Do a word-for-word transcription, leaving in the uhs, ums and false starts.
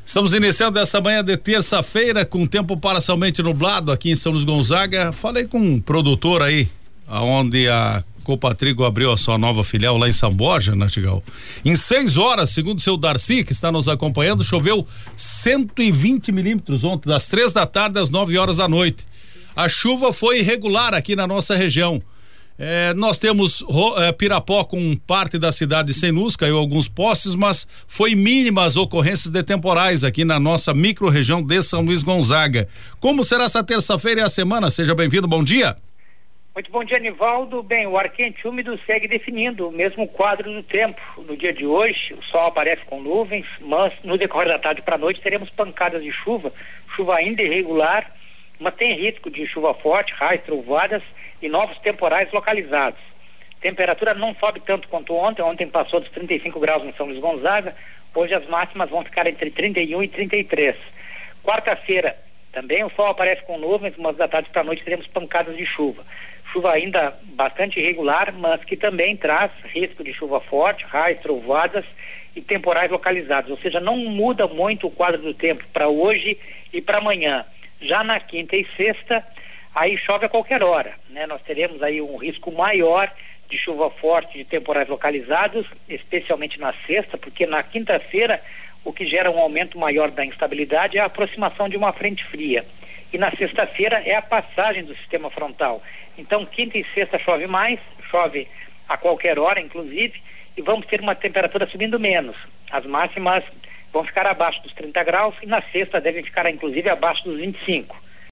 Estamos iniciando essa manhã de terça-feira com tempo parcialmente nublado aqui em São Luís Gonzaga. Falei com um produtor aí, aonde a Copa Trigo abriu a sua nova filial lá em São Borja, Nartigal. Em seis horas, segundo o seu Darcy, que está nos acompanhando, choveu cento e vinte milímetros ontem, das três da tarde às nove horas da noite. A chuva foi irregular aqui na nossa região. É, nós temos é, Pirapó com parte da cidade sem luz, caiu alguns postes, mas foi mínima as ocorrências de temporais aqui na nossa micro-região de São Luís Gonzaga. Como será essa terça-feira e a semana? Seja bem-vindo, bom dia. Muito bom dia, Nivaldo. Bem, o ar quente úmido segue definindo o mesmo quadro do tempo. No dia de hoje, o sol aparece com nuvens, mas no decorrer da tarde para a noite teremos pancadas de chuva, chuva ainda irregular, mas tem risco de chuva forte, raios, trovoadas e novos temporais localizados. Temperatura não sobe tanto quanto ontem, ontem passou dos trinta e cinco graus em São Luís Gonzaga, hoje as máximas vão ficar entre trinta e um e trinta e três. Quarta-feira, também o sol aparece com nuvens, mas da tarde para a noite teremos pancadas de chuva. Chuva ainda bastante irregular, mas que também traz risco de chuva forte, raios, trovoadas e temporais localizados, ou seja, não muda muito o quadro do tempo para hoje e para amanhã. Já na quinta e sexta, aí chove a qualquer hora, né? Nós teremos aí um risco maior de chuva forte, de temporais localizados, especialmente na sexta, porque na quinta-feira o que gera um aumento maior da instabilidade é a aproximação de uma frente fria. E na sexta-feira é a passagem do sistema frontal. Então, quinta e sexta chove mais, chove a qualquer hora, inclusive, e vamos ter uma temperatura subindo menos. As máximas vão ficar abaixo dos trinta graus e na sexta devem ficar, inclusive, abaixo dos vinte e cinco.